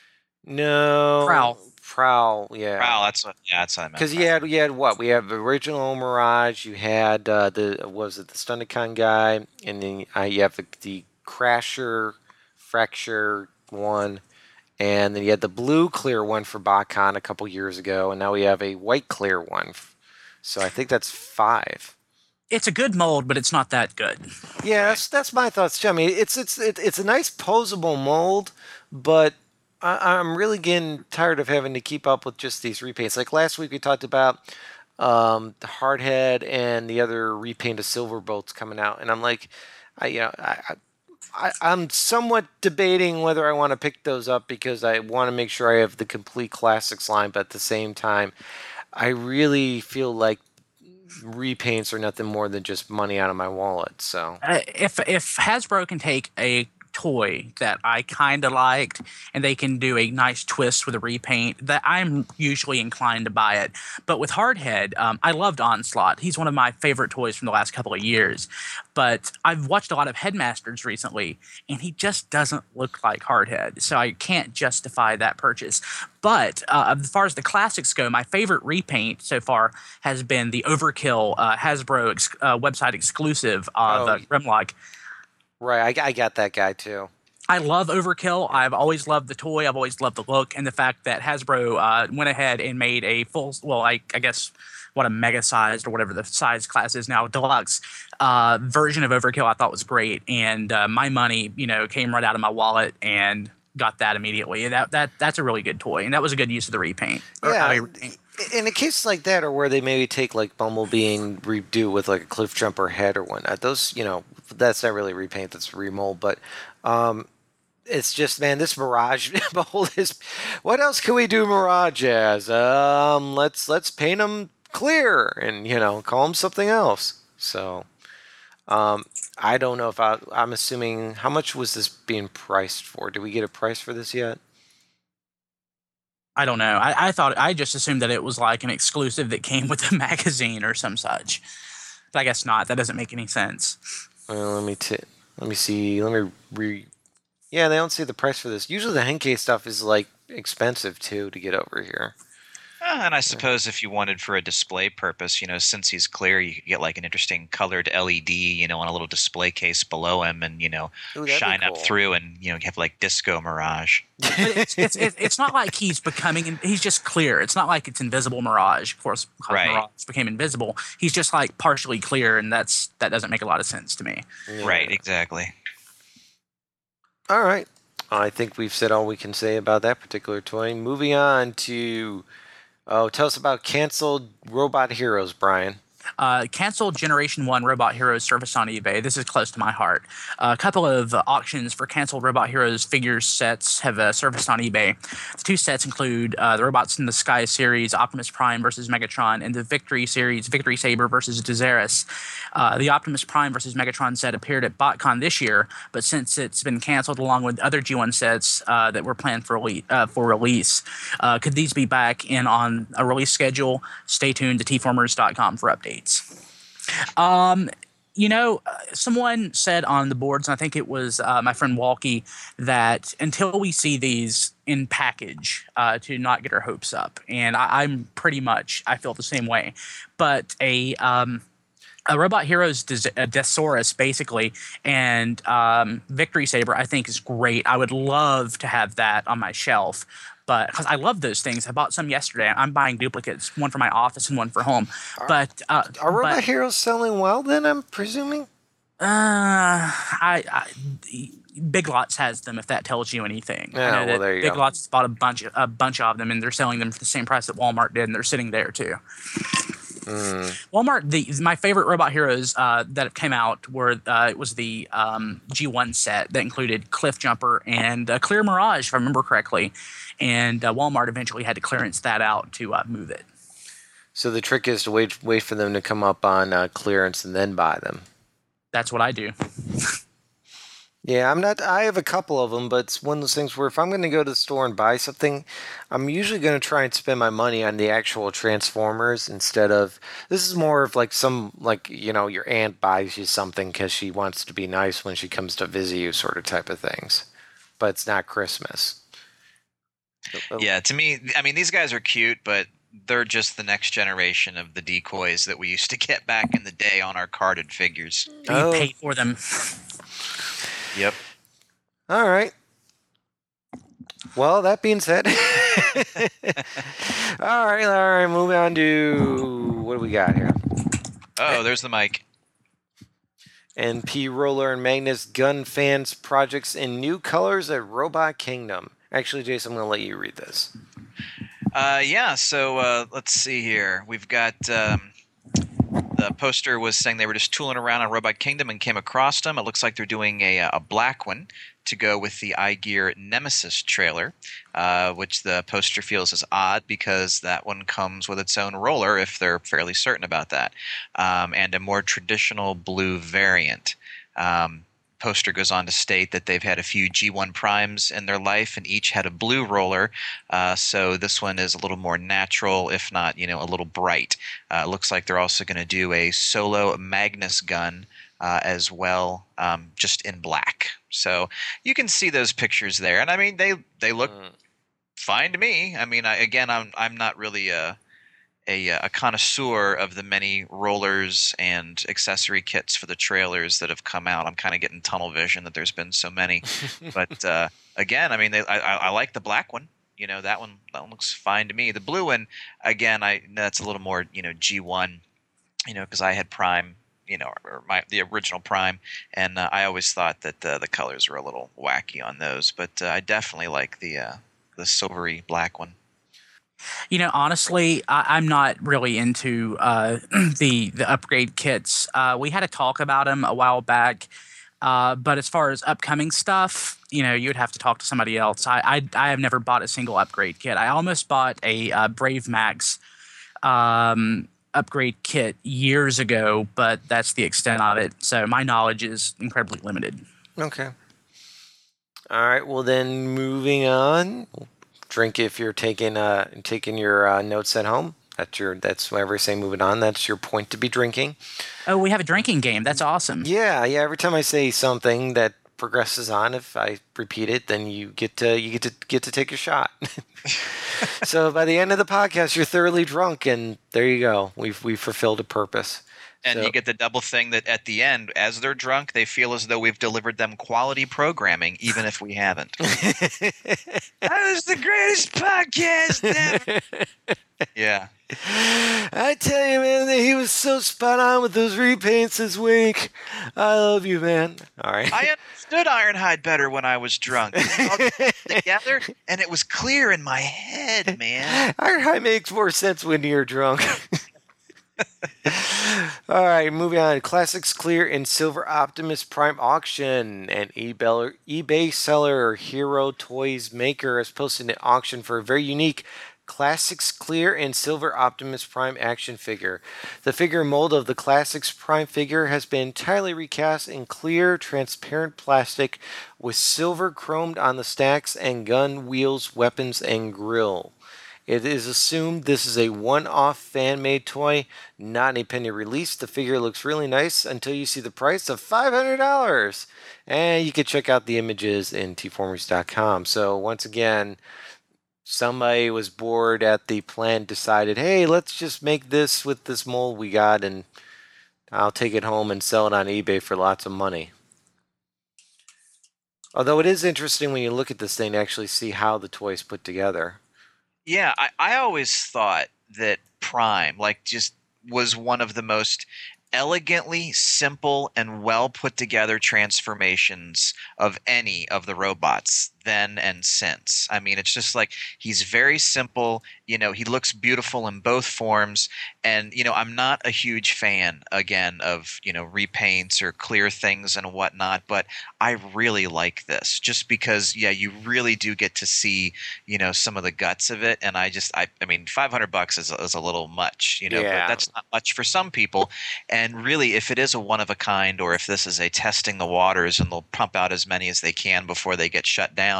Prowl, yeah. Prowl, that's what I meant. Because you had what? We have original Mirage. You had the Stunticon guy, and then you have the Crasher, Fracture one, and then you had the blue clear one for BotCon a couple years ago, and now we have a white clear one. So I think that's 5. It's a good mold, but it's not that good. Yeah, that's my thoughts too. I mean, it's a nice posable mold, but I'm really getting tired of having to keep up with just these repaints. Like last week, we talked about the Hardhead and the other repaint of Silverbolt's coming out, and I'm like, I'm somewhat debating whether I want to pick those up because I want to make sure I have the complete Classics line, but at the same time, I really feel like repaints are nothing more than just money out of my wallet. So If Hasbro can take a toy that I kind of liked and they can do a nice twist with a repaint, that I'm usually inclined to buy it. But with Hardhead, I loved Onslaught. He's one of my favorite toys from the last couple of years. But I've watched a lot of Headmasters recently, and he just doesn't look like Hardhead. So I can't justify that purchase. But as far as the classics go, my favorite repaint so far has been the Overkill Hasbro website exclusive of Grimlock. Right, I got that guy too. I love Overkill. I've always loved the toy. I've always loved the look, and the fact that Hasbro went ahead and made a full, well, I guess what a mega-sized or whatever the size class is now, deluxe version of Overkill I thought was great. And my money, came right out of my wallet, and got that immediately. That's a really good toy, and that was a good use of the repaint. Yeah, in a case like that, or where they maybe take like Bumblebee and redo with like a cliff jumper head or whatnot. Those, that's not really repaint. That's remold. But it's just, man, this Mirage. Behold this. What else can we do Mirage as? Let's paint them clear and call them something else. So. I don't know if I'm assuming, how much was this being priced for? Did we get a price for this yet? I don't know. I just assumed that it was like an exclusive that came with the magazine or some such. But I guess not. That doesn't make any sense. Well, let me see. Yeah, they don't see the price for this. Usually the Henkei stuff is like expensive too to get over here. And I suppose if you wanted for a display purpose, since he's clear, you could get like an interesting colored LED, on a little display case below him, and shine up through, and have like Disco Mirage. But it's not like he's becoming. He's just clear. It's not like it's Invisible Mirage. Of course, right. Mirage became invisible. He's just like partially clear, and that doesn't make a lot of sense to me. Yeah. Right. Exactly. All right. I think we've said all we can say about that particular toy. Moving on to. Oh, tell us about canceled Robot Heroes, Brian. Canceled Generation 1 Robot Heroes surface on eBay. This is close to my heart. A couple of auctions for canceled Robot Heroes figures sets have surfaced on eBay. The two sets include the Robots in the Sky series, Optimus Prime versus Megatron, and the Victory series, Victory Saber versus Dazaris. The Optimus Prime versus Megatron set appeared at BotCon this year, but since it's been canceled along with other G1 sets that were planned for release, could these be back in on a release schedule? Stay tuned to tformers.com for updates. Someone said on the boards, and I think it was my friend Walkie, that until we see these in package, to not get our hopes up. And I feel the same way. But a Robot Heroes Desaurus, basically, and Victory Saber, I think, is great. I would love to have that on my shelf. But because I love those things, I bought some yesterday. I'm buying duplicates, one for my office and one for home. Are Robot Heroes selling well? Then I'm presuming. Big Lots has them. If that tells you anything. Yeah, well, there you go. Big Lots bought a bunch of them, and they're selling them for the same price that Walmart did, and they're sitting there too. Walmart. My favorite Robot Heroes that came out was the G1 set that included Cliff Jumper and Clear Mirage, if I remember correctly. And Walmart eventually had to clearance that out to move it. So the trick is to wait for them to come up on clearance and then buy them. That's what I do. Yeah, I have a couple of them, but it's one of those things where if I'm going to go to the store and buy something, I'm usually going to try and spend my money on the actual Transformers instead of, this is more of like your aunt buys you something because she wants to be nice when she comes to visit you sort of type of things. But it's not Christmas. Yeah, to me, I mean, these guys are cute, but they're just the next generation of the decoys that we used to get back in the day on our carded figures. You pay for them. Yep. All right. Well, that being said, all right, moving on to what do we got here? Oh, there's the mic. NP Roller and Magnus Gun Fans projects in new colors at Robot Kingdom. Actually, Jason, I'm going to let you read this. So let's see here. We've got the poster was saying they were just tooling around on Robot Kingdom and came across them. It looks like they're doing a black one to go with the iGear Nemesis trailer, which the poster feels is odd because that one comes with its own roller, if they're fairly certain about that, and a more traditional blue variant. Poster goes on to state that they've had a few G1 primes in their life and each had a blue roller, so this one is a little more natural, if not a little bright. It looks like they're also going to do a solo Magnus gun as well, just in black. So you can see those pictures there, and I mean they look fine to me. I mean, I'm not really a connoisseur of the many rollers and accessory kits for the trailers that have come out. I'm kind of getting tunnel vision that there's been so many. But again, I mean, I like the black one. That one looks fine to me. The blue one, again, that's a little more G1. Because I had Prime, or the original Prime, and I always thought that the colors were a little wacky on those, but I definitely like the silvery black one. Honestly, I'm not really into the upgrade kits. We had a talk about them a while back, but as far as upcoming stuff, you would have to talk to somebody else. I have never bought a single upgrade kit. I almost bought a Brave Max upgrade kit years ago, but that's the extent of it. So my knowledge is incredibly limited. Okay. All right. Well, then moving on. Drink if you're taking your notes at home. That's whenever I say moving on. That's your point to be drinking. Oh, we have a drinking game. That's awesome. Yeah. Every time I say something that progresses on, if I repeat it, then you get to take a shot. So by the end of the podcast, you're thoroughly drunk, and there you go. We've fulfilled a purpose. And you get the double thing that at the end, as they're drunk, they feel as though we've delivered them quality programming, even if we haven't. That was the greatest podcast ever. Yeah. I tell you, man, that he was so spot on with those repaints this week. I love you, man. All right. I understood Ironhide better when I was drunk. It all together, and it was clear in my head, man. Ironhide makes more sense when you're drunk. All right, moving on. Classics Clear and Silver Optimus Prime Auction. An eBay seller, Hero Toys Maker, has posted an auction for a very unique Classics Clear and Silver Optimus Prime action figure. The figure mold of the Classics Prime figure has been entirely recast in clear, transparent plastic with silver chromed on the stacks and gun, wheels, weapons, and grill. It is assumed this is a one-off fan-made toy, not a penny release. The figure looks really nice until you see the price of $500. And you can check out the images in tformers.com. So once again, somebody was bored at the plant, decided, hey, let's just make this with this mold we got, and I'll take it home and sell it on eBay for lots of money. Although it is interesting when you look at this thing to actually see how the toy is put together. Yeah, I always thought that Prime, just was one of the most elegantly simple and well put together transformations of any of the robots then and since. I mean, it's just like he's very simple. He looks beautiful in both forms. And, I'm not a huge fan, again, of, repaints or clear things and whatnot. But I really like this just because, you really do get to see, some of the guts of it. And I mean, $500 is a little much, but that's not much for some people. And really, if it is a one of a kind, or if this is a testing the waters and they'll pump out as many as they can before they get shut down,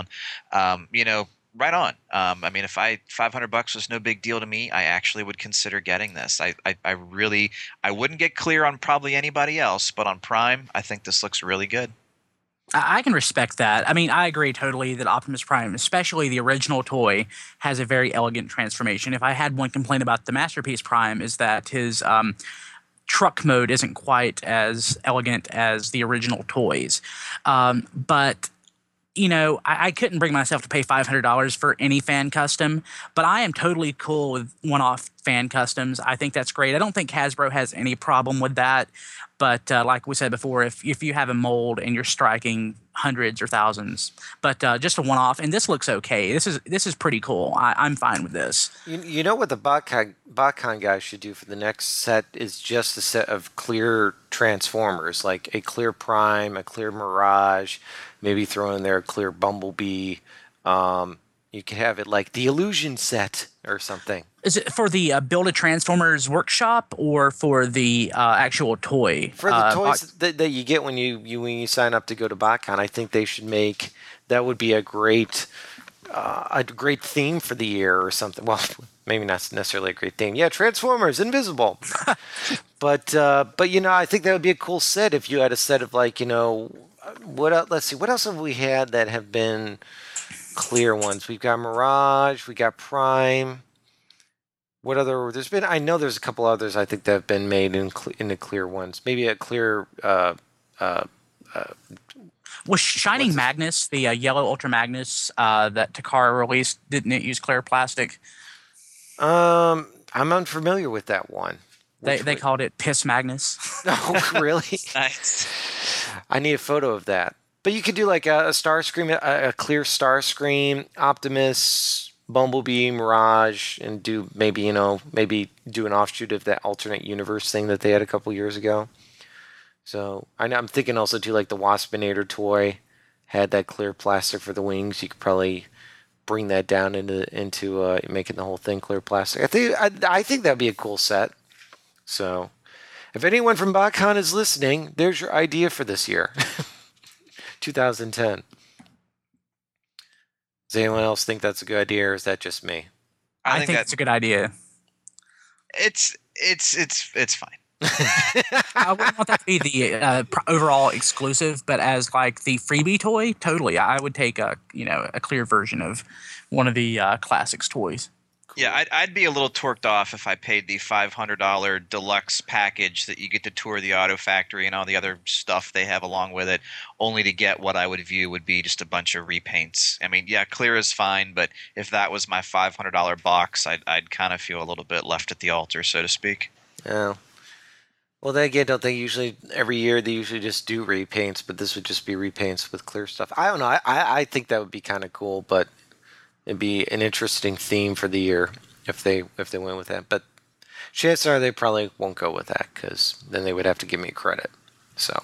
right on. I mean, if $500 was no big deal to me, I actually would consider getting this. I wouldn't get clear on probably anybody else, but on Prime, I think this looks really good. I can respect that. I mean, I agree totally that Optimus Prime, especially the original toy, has a very elegant transformation. If I had one complaint about the Masterpiece Prime, is that his truck mode isn't quite as elegant as the original toys. But I couldn't bring myself to pay $500 for any fan custom, but I am totally cool with one-off fan customs. I think that's great. I don't think Hasbro has any problem with that. But like we said before, if you have a mold and you're striking hundreds or thousands, but just a one-off, and this looks okay. This is pretty cool. I'm fine with this. You know what the BotCon guys should do for the next set is just a set of clear Transformers, like a clear Prime, a clear Mirage, maybe throw in there a clear Bumblebee. You could have it like the Illusion set or something. Is it for the Build a Transformers workshop or for the actual toy? For the toys that you get when you sign up to go to BotCon, I think they should make that would be a great theme for the year or something. Well, maybe not necessarily a great theme. Yeah, Transformers, Invisible. but I think that would be a cool set if you had a set of what else, let's see, what else have we had that have been clear ones? We've got Mirage, we got Prime. What other? I know there's a couple others I think that have been made in the clear ones. Maybe a clear. Was Shining Magnus, the yellow Ultra Magnus that Takara released, didn't it use clear plastic? I'm unfamiliar with that one. They called it Piss Magnus. Oh, really? Nice. I need a photo of that. But you could do like a Starscream, a clear Starscream, Optimus, Bumblebee, Mirage, and do maybe do an offshoot of that alternate universe thing that they had a couple years ago. So I'm thinking also too, like the Waspinator toy had that clear plastic for the wings. You could probably bring that down into making the whole thing clear plastic. I think that'd be a cool set. So if anyone from BotCon is listening, there's your idea for this year. 2010. Does anyone else think that's a good idea, or is that just me? I think it's a good idea. It's fine. I wouldn't want that to be the overall exclusive, but as like the freebie toy, totally. I would take a clear version of one of the classics toys. Cool. Yeah, I'd be a little torqued off if I paid the $500 deluxe package that you get to tour the auto factory and all the other stuff they have along with it, only to get what I would view would be just a bunch of repaints. I mean, yeah, clear is fine, but if that was my $500 box, I'd kind of feel a little bit left at the altar, so to speak. Oh. Well, then again, don't they usually every year they usually just do repaints, but this would just be repaints with clear stuff. I don't know. I think that would be kind of cool, but it'd be an interesting theme for the year if they went with that. But chances are they probably won't go with that, because then they would have to give me credit. So,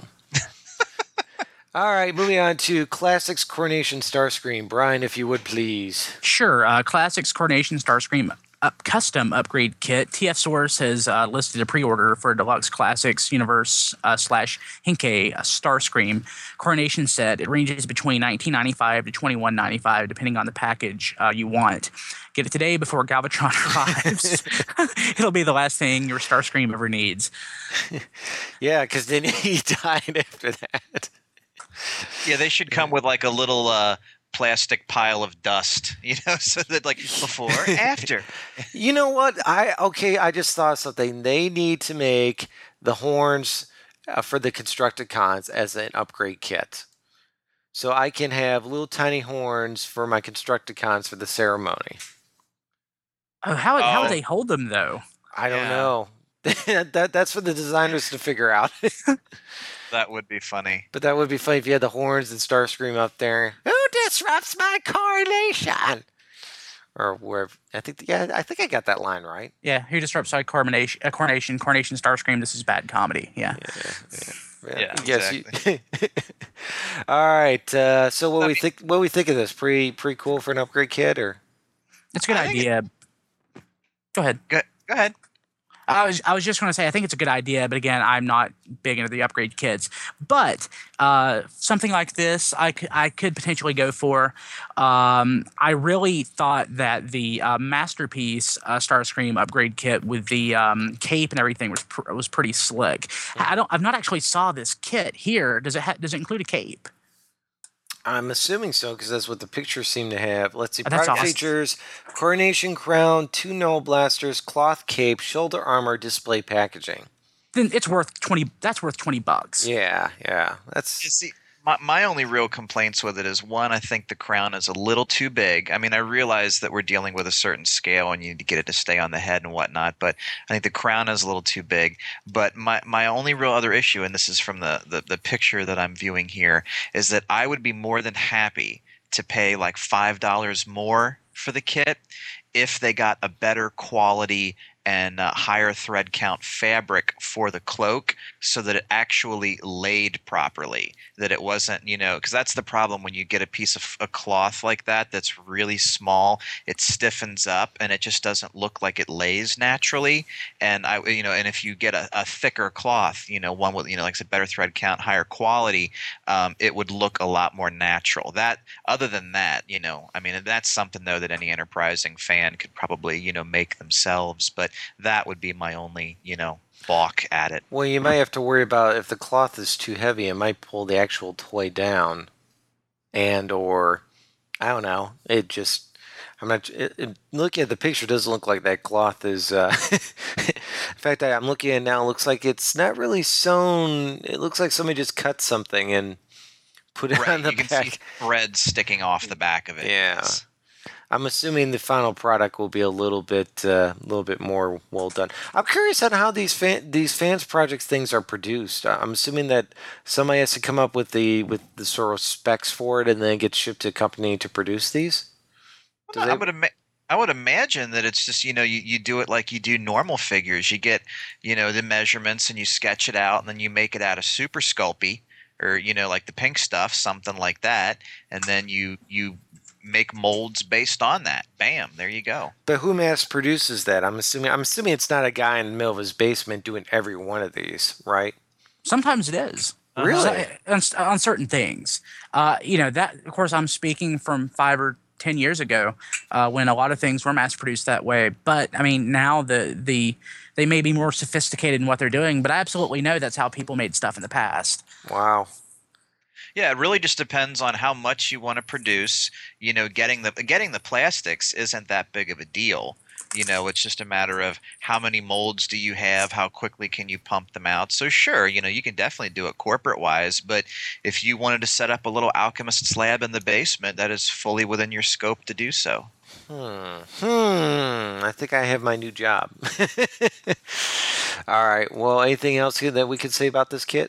all right, moving on to Classics Coronation Starscream. Brian, if you would please. Sure. Classics Coronation Starscream custom upgrade kit. TF Source has listed a pre-order for Deluxe Classics Universe / Henkei Starscream Coronation set. It ranges between $19.95 to $21.95 depending on the package you want. Get it today before Galvatron arrives. It'll be the last thing your Starscream ever needs. Yeah, because then he died after that. Yeah, they should come with like a little plastic pile of dust, so that like before, after. You know what? I just thought of something. They need to make the horns for the Constructicons as an upgrade kit. So I can have little tiny horns for my Constructicons for the ceremony. Oh, how would they hold them though? I don't know. That's for the designers to figure out. That would be funny. But that would be funny if you had the horns and Starscream up there. Who disrupts my coronation? Or where? I think I got that line right. Yeah, who disrupts my coronation? Coronation Starscream. This is bad comedy. Yeah. Yeah, exactly. All right. So what we think of this? Pretty cool for an upgrade kit, or? It's a good idea. Go ahead. Go ahead. I was just going to say I think it's a good idea, but again, I'm not big into the upgrade kits. But something like this, I could potentially go for. I really thought that the Masterpiece Starscream upgrade kit with the cape and everything was pretty slick. I've not actually saw this kit here. Does it include a cape? I'm assuming so, because that's what the pictures seem to have. Let's see. That's Product awesome. features: coronation crown, 2 Null blasters, cloth cape, shoulder armor, display packaging. Then it's worth $20. That's worth $20. Yeah. That's. You see, my only real complaints with it is, one, I think the crown is a little too big. I mean, I realize that we're dealing with a certain scale and you need to get it to stay on the head and whatnot, but I think the crown is a little too big. But my only real other issue, and this is from the picture that I'm viewing here, is that I would be more than happy to pay like $5 more for the kit if they got a better quality and higher thread count fabric for the cloak, so that it actually laid properly, that it wasn't, because that's the problem when you get a piece of a cloth like that that's really small, it stiffens up and it just doesn't look like it lays naturally. And and if you get a thicker cloth, one with like I said, better thread count, higher quality, it would look a lot more natural. That, other than that, I mean, that's something though that any enterprising fan could probably make themselves, but that would be my only balk at it. Well, you might have to worry about if the cloth is too heavy, it might pull the actual toy down, or I don't know. It just, I'm not. Looking at the picture, it doesn't look like that cloth is. In fact, I'm looking at it now. It looks like it's not really sewn. It looks like somebody just cut something and put it on the you back. can see threads sticking off the back of it. Yeah. I'm assuming the final product will be a little bit more well done. I'm curious on how these fans projects things are produced. I'm assuming that somebody has to come up with the sort of specs for it, and then it gets shipped to a company to produce these. Do I they? would I would imagine that it's just, you do it like you do normal figures. You get, the measurements and you sketch it out and then you make it out of Super Sculpey or, like the pink stuff, something like that. And then you make molds based on that. Bam, there you go. But who mass produces that? I'm assuming it's not a guy in the middle of his basement doing every one of these, right? Sometimes it is. Really? On certain things. That, of course, I'm speaking from 5 or 10 years ago, when a lot of things were mass produced that way. But I mean, now they may be more sophisticated in what they're doing. But I absolutely know that's how people made stuff in the past. Wow. Yeah, it really just depends on how much you want to produce. Getting the plastics isn't that big of a deal. It's just a matter of how many molds do you have, how quickly can you pump them out. So sure, you can definitely do it corporate wise, but if you wanted to set up a little alchemist's lab in the basement, that is fully within your scope to do so. I think I have my new job. All right. Well, anything else here that we could say about this kit?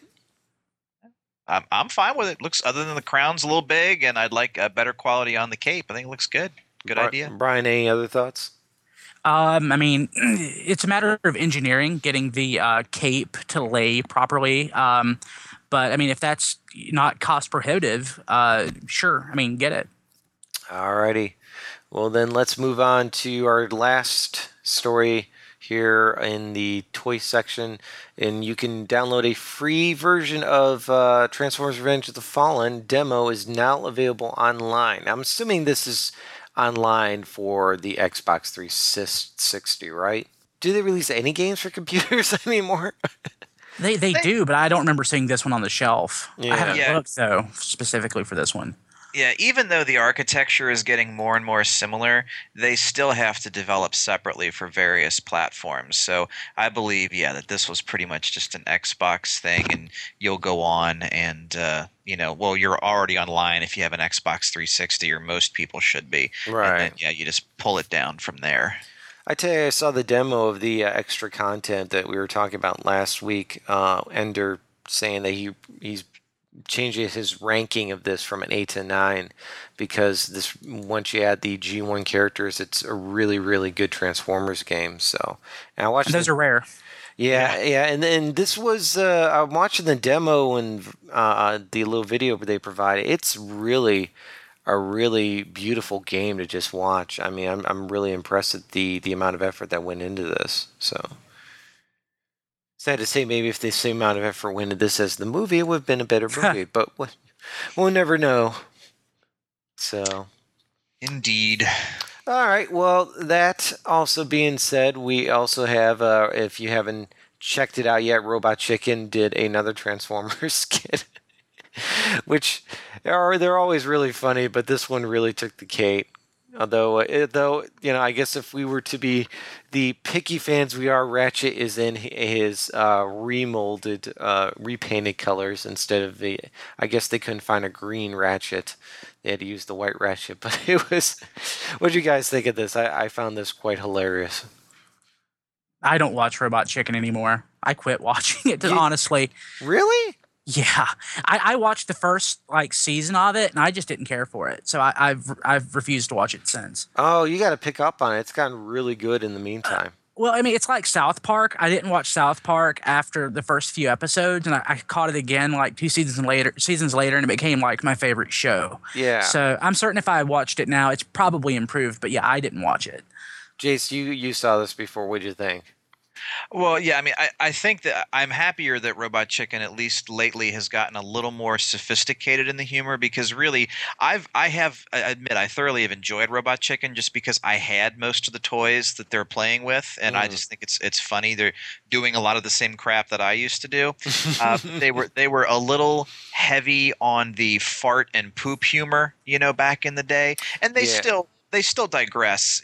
I'm fine with it. Looks, other than the crown's a little big, and I'd like a better quality on the cape. I think it looks good. Good idea. Brian, any other thoughts? I mean, it's a matter of engineering, getting the cape to lay properly. But I mean, if that's not cost prohibitive, sure. I mean, get it. Alrighty. Well, then let's move on to our last story here in the toy section. And you can download a free version of Transformers Revenge of the Fallen demo is now available online. I'm assuming this is online for the Xbox 360, right? Do they release any games for computers anymore? They do, but I don't remember seeing this one on the shelf. Yeah. I haven't looked, though, specifically for this one. Yeah, even though the architecture is getting more and more similar, they still have to develop separately for various platforms. So I believe, that this was pretty much just an Xbox thing, and you'll go on and, you're already online if you have an Xbox 360, or most people should be. Right. And then, you just pull it down from there. I tell you, I saw the demo of the extra content that we were talking about last week. Ender saying that he's changing his ranking of this from an 8 to 9 because this, once you add the G1 characters, it's a really, really good Transformers game. So, and I watched. And those are rare. Yeah, and this was I'm watching the demo and the little video they provided. It's really a really beautiful game to just watch. I mean, I'm really impressed at the amount of effort that went into this. So. Sad to say, maybe if the same amount of effort went into this as the movie, it would have been a better movie. But we'll never know. So, Indeed. all right. Well, that also being said, we also have, if you haven't checked it out yet, Robot Chicken did another Transformers skit, which they're always really funny, but this one really took the cake. Although, I guess if we were to be the picky fans we are, Ratchet is in his remolded, repainted colors instead of the. I guess they couldn't find a green Ratchet; they had to use the white Ratchet. But it was. What do you guys think of this? I found this quite hilarious. I don't watch Robot Chicken anymore. I quit watching it, honestly. Really? Yeah, I watched the first season of it, and I just didn't care for it. So I've refused to watch it since. Oh, you got to pick up on it. It's gotten really good in the meantime. Well, I mean, it's like South Park. I didn't watch South Park after the first few episodes, and I caught it again 2 seasons later, and it became my favorite show. Yeah. So I'm certain if I watched it now, it's probably improved. But yeah, I didn't watch it. Jace, you saw this before. What'd you think? Well, yeah, I mean, I think that I'm happier that Robot Chicken, at least lately, has gotten a little more sophisticated in the humor, because really, I admit, I thoroughly have enjoyed Robot Chicken just because I had most of the toys that they're playing with, and I just think it's funny. They're doing a lot of the same crap that I used to do. They were a little heavy on the fart and poop humor, back in the day, and they they still digress,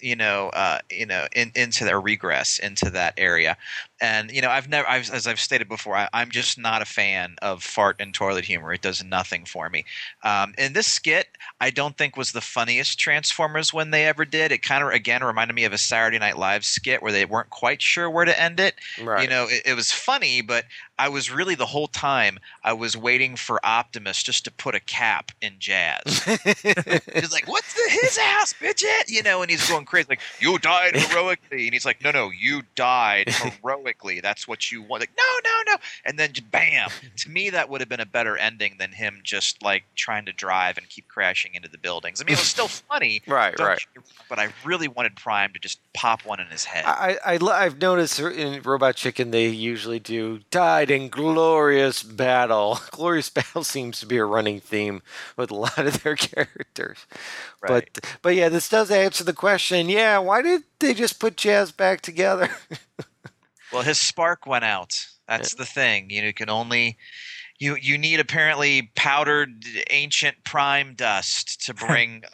into their regress into that area. And as I've stated before, I'm just not a fan of fart and toilet humor. It does nothing for me. And this skit, I don't think was the funniest Transformers when they ever did. It kind of again reminded me of a Saturday Night Live skit where they weren't quite sure where to end it. Right. It was funny, but I was really the whole time I was waiting for Optimus just to put a cap in Jazz. He's like, "What's his ass, bitch?" And he's going crazy, like, "You died heroically," and he's like, "No, you died heroically. That's what you want." Like, no, and then bam. To me, that would have been a better ending than him just like trying to drive and keep crashing into the buildings. I mean, it was still funny, right. But I really wanted Prime to just pop one in his head. I've noticed in Robot Chicken they usually do died in glorious battle. Glorious battle seems to be a running theme with a lot of their characters. Right. But yeah, this does answer the question. Yeah, why did they just put Jazz back together? Well, his spark went out. That's the thing. You can only you need apparently powdered ancient Prime dust to bring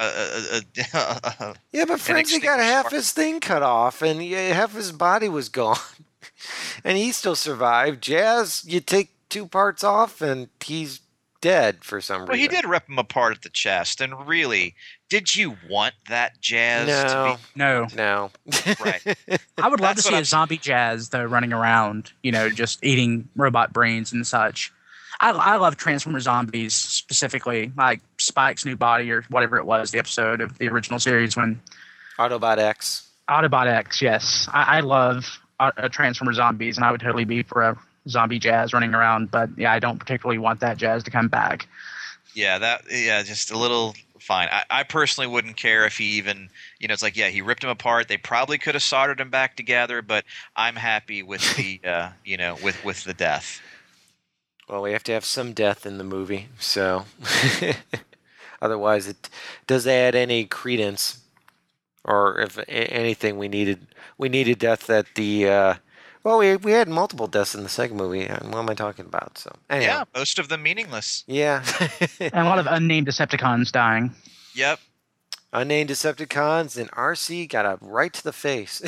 yeah, but Frenzy got half his thing cut off, and half his body was gone, and he still survived. Jazz, you take 2 parts off, and he's dead for some reason. Well, he did rip him apart at the chest, and really, did you want that Jazz to be? No. Right. I would love to see a zombie Jazz, though, running around, just eating robot brains and such. I love Transformer Zombies, specifically, like Spike's New Body or whatever it was, the episode of the original series when... Autobot X. Autobot X, yes. I love Transformer Zombies, and I would totally be for a zombie Jazz running around, but yeah, I don't particularly want that Jazz to come back. Yeah, just a little fine. I personally wouldn't care if he even, it's like, yeah, he ripped him apart. They probably could have soldered him back together, but I'm happy with the, with the death. Well, we have to have some death in the movie, so otherwise it does add any credence, or if anything, we needed death at the. Well, we had multiple deaths in the second movie. What am I talking about? So anyhow. Yeah, most of them meaningless. Yeah, and a lot of unnamed Decepticons dying. Yep, unnamed Decepticons, and RC got a right to the face.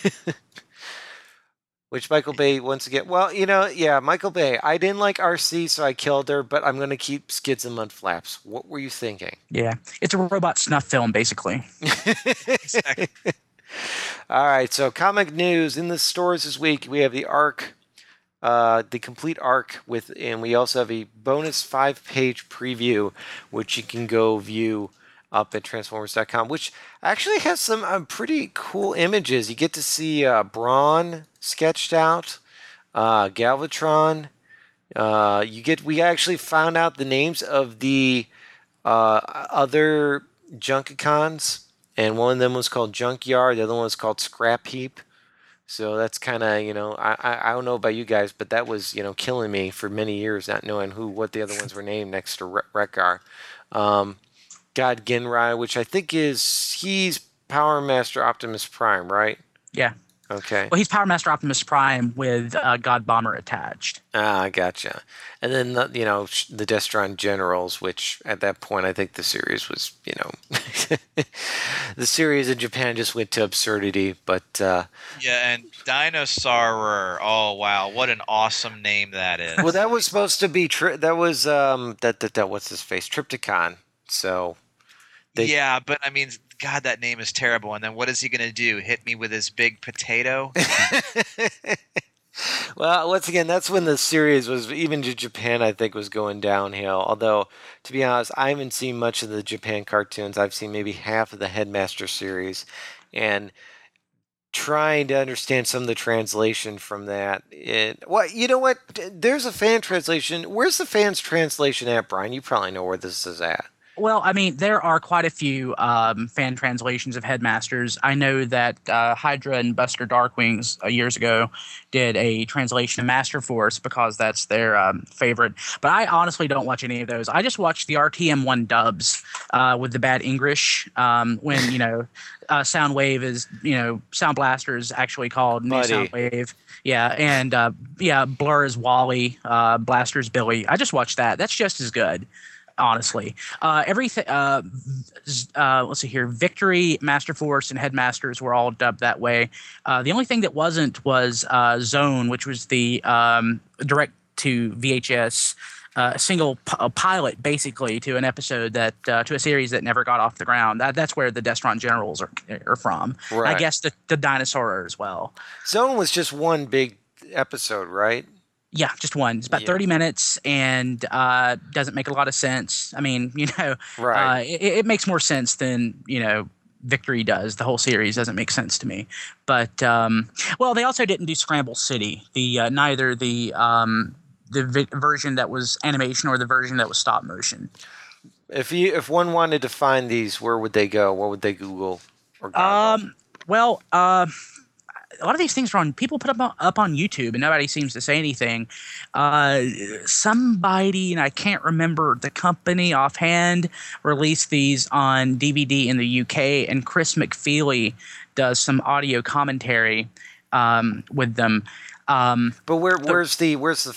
Which Michael Bay, once again, Michael Bay, I didn't like RC, so I killed her, but I'm going to keep Skids and Mud Flaps. What were you thinking? Yeah, it's a robot snuff film, basically. Exactly. All right, so comic news in the stores this week. We have the Arc, the complete Arc, and we also have a bonus 5-page preview, which you can go view up at Transformers.com, which actually has some pretty cool images. You get to see Brawn sketched out, Galvatron. We actually found out the names of the other Junkicons, and one of them was called Junkyard. The other one was called Scrap Heap. So that's kind of, I don't know about you guys, but that was, killing me for many years, not knowing what the other ones were named next to Wreck-Gar. God Ginrai, which I think he's Power Master Optimus Prime, right? Yeah. Okay. Well, he's Power Master Optimus Prime with God Bomber attached. Ah, gotcha. And then the Destron Generals, which at that point I think the series was, the series in Japan just went to absurdity. But yeah, and Dinosaur. Oh wow, what an awesome name that is. Well, that was supposed to be that was what's his face, Trypticon. So. Yeah, but I mean, God, that name is terrible. And then what is he going to do? Hit me with his big potato? Well, once again, that's when the series was, even to Japan, I think, was going downhill. Although, to be honest, I haven't seen much of the Japan cartoons. I've seen maybe half of the Headmaster series. And trying to understand some of the translation from that. Well, you know what? There's a fan translation. Where's the fan's translation at, Brian? You probably know where this is at. Well, I mean, there are quite a few fan translations of Headmasters. I know that Hydra and Buster Darkwings years ago did a translation of Master Force because that's their favorite. But I honestly don't watch any of those. I just watch the RTM1 dubs with the bad English when, Soundwave is, Sound Blaster is actually called New Soundwave. Yeah, and Blur is Wally, Blaster's Billy. I just watch that. That's just as good. honestly. Everything. Let's see here. Victory, Master Force, and Headmasters were all dubbed that way. The only thing that wasn't was Zone, which was the direct to VHS single pilot, basically, to an episode that to a series that never got off the ground. That's where the Destron Generals are from. Right. I guess the Dinosaur are as well. Zone was just one big episode, right? Yeah, just one. It's about 30 minutes and doesn't make a lot of sense. I mean, Right. It makes more sense than, Victory does. The whole series doesn't make sense to me. But, well, they also didn't do Scramble City. Neither the version that was animation or the version that was stop motion. If one wanted to find these, where would they go? What would they Google or Google? Well, a lot of these things people put up on YouTube, and nobody seems to say anything. Somebody, and I can't remember the company offhand, released these on DVD in the UK, and Chris McFeely does some audio commentary with them. But where's the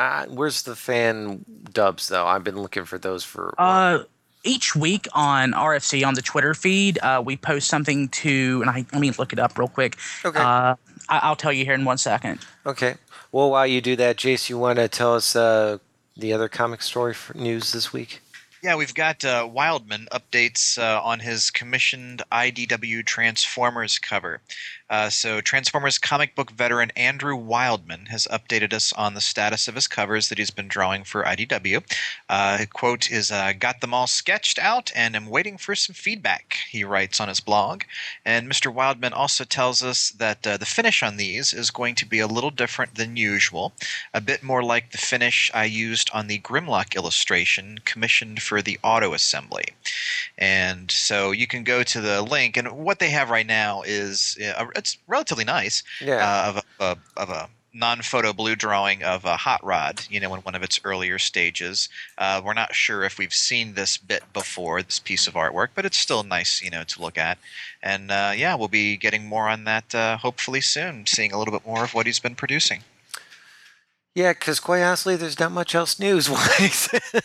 fan dubs though? I've been looking for those for. Each week on RFC on the Twitter feed, we post something to, and let me look it up real quick. Okay. I'll tell you here in 1 second. Okay. Well, while you do that, Jace, you want to tell us the other comic story news this week? Yeah, we've got Wildman updates on his commissioned IDW Transformers cover. So Transformers comic book veteran Andrew Wildman has updated us on the status of his covers that he's been drawing for IDW. Quote is, got them all sketched out and am waiting for some feedback, he writes on his blog. And Mr. Wildman also tells us that the finish on these is going to be a little different than usual, a bit more like the finish I used on the Grimlock illustration commissioned for the auto assembly. And so you can go to the link, and what they have right now is it's relatively nice. Yeah. Of a non-photo blue drawing of a Hot Rod, in one of its earlier stages. We're not sure if we've seen this bit before, this piece of artwork, but it's still nice, to look at. And we'll be getting more on that hopefully soon, seeing a little bit more of what he's been producing. Yeah, because quite honestly, there's not much else news-wise.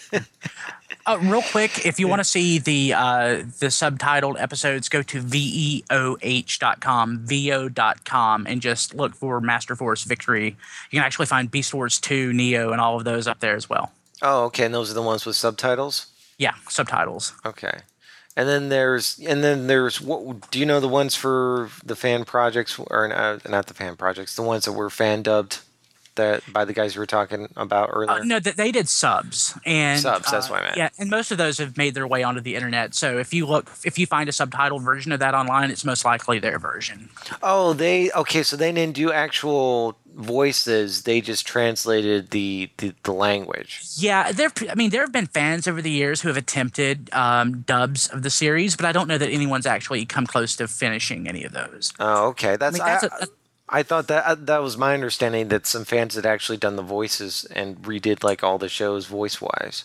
Real quick, if you want to see the subtitled episodes, go to VEOH.com, VO.com, and just look for Master Force Victory. You can actually find Beast Wars 2, Neo, and all of those up there as well. Oh, okay, and those are the ones with subtitles? Yeah, subtitles. Okay. And then there's what do you know the ones for the fan projects, or not the fan projects, the ones that were fan dubbed? That by the guys we were talking about earlier? No, they did subs. And subs, that's what I meant. Yeah, and most of those have made their way onto the internet. So if you find a subtitled version of that online, it's most likely their version. Oh, so they didn't do actual voices, they just translated the language. Yeah, there have been fans over the years who have attempted dubs of the series, but I don't know that anyone's actually come close to finishing any of those. Oh, okay. I thought that was my understanding, that some fans had actually done the voices and redid like all the shows voice-wise.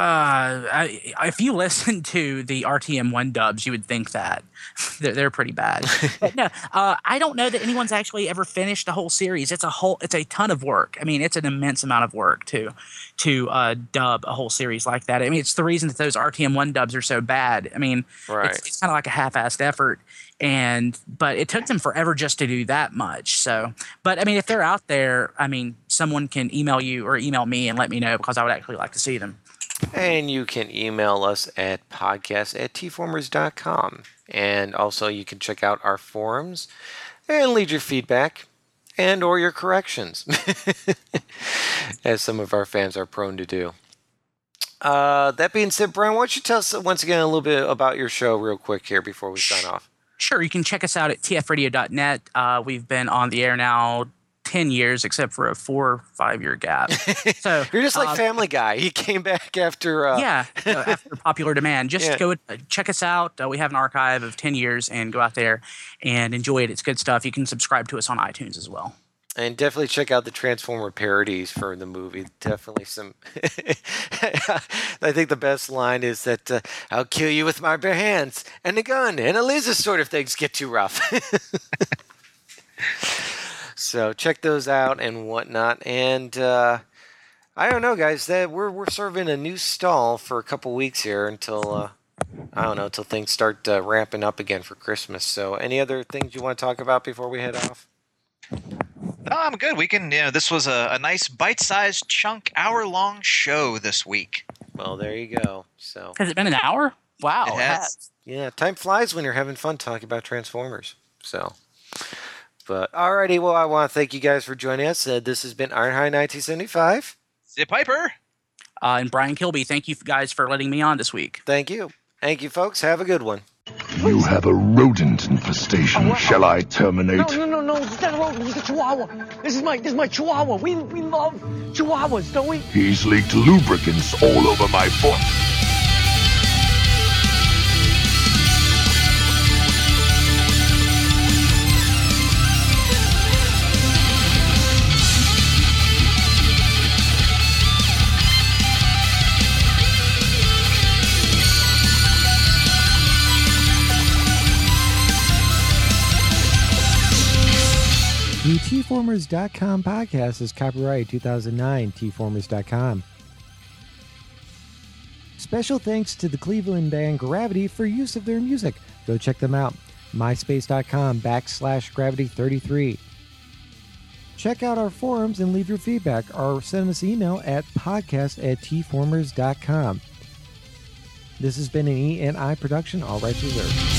If you listen to the RTM1 dubs, you would think that they're pretty bad. But no, I don't know that anyone's actually ever finished a whole series. It's a ton of work. I mean, it's an immense amount of work to dub a whole series like that. I mean, it's the reason that those RTM1 dubs are so bad. I mean, right. It's kind of like a half-assed effort. But it took them forever just to do that much. So, but I mean, if they're out there, I mean, someone can email you or email me and let me know, because I would actually like to see them. And you can email us at podcast@tformers.com. And also you can check out our forums and leave your feedback and or your corrections, as some of our fans are prone to do. That being said, Brian, why don't you tell us once again a little bit about your show real quick here before we sign off? Sure, you can check us out at tfradio.net. We've been on the air now 10 years, except for a 4 or 5 year gap. So you're just like Family Guy. He came back after after popular demand. Just go check us out. We have an archive of 10 years, and go out there and enjoy it. It's good stuff. You can subscribe to us on iTunes as well. And definitely check out the Transformer parodies for the movie. Definitely some. I think the best line is that I'll kill you with my bare hands and a gun and a laser sword if things get too rough. So check those out and whatnot. And I don't know, guys. That we're serving a new stall for a couple weeks here until I don't know, until things start ramping up again for Christmas. So, any other things you want to talk about before we head off? No, I'm good. We can. This was a nice bite-sized chunk, hour-long show this week. Well, there you go. So, Has it been an hour? Wow. It has. yeah, time flies when you're having fun talking about Transformers. So, but alrighty. Well, I want to thank you guys for joining us. This has been Ironhide 1975. Zip Piper. And Brian Kilby, thank you guys for letting me on this week. Thank you. Thank you, folks. Have a good one. You have a rodent infestation. Shall I terminate? No. It's not a rodent. It's a chihuahua. This is my chihuahua. We love chihuahuas, don't we? He's leaked lubricants all over my foot. The Tformers.com podcast is copyright 2009, Tformers.com. Special thanks to the Cleveland band Gravity for use of their music. Go check them out. myspace.com/Gravity33. Check out our forums and leave your feedback or send us email at podcast@tformers.com. This has been an ENI production, all rights reserved.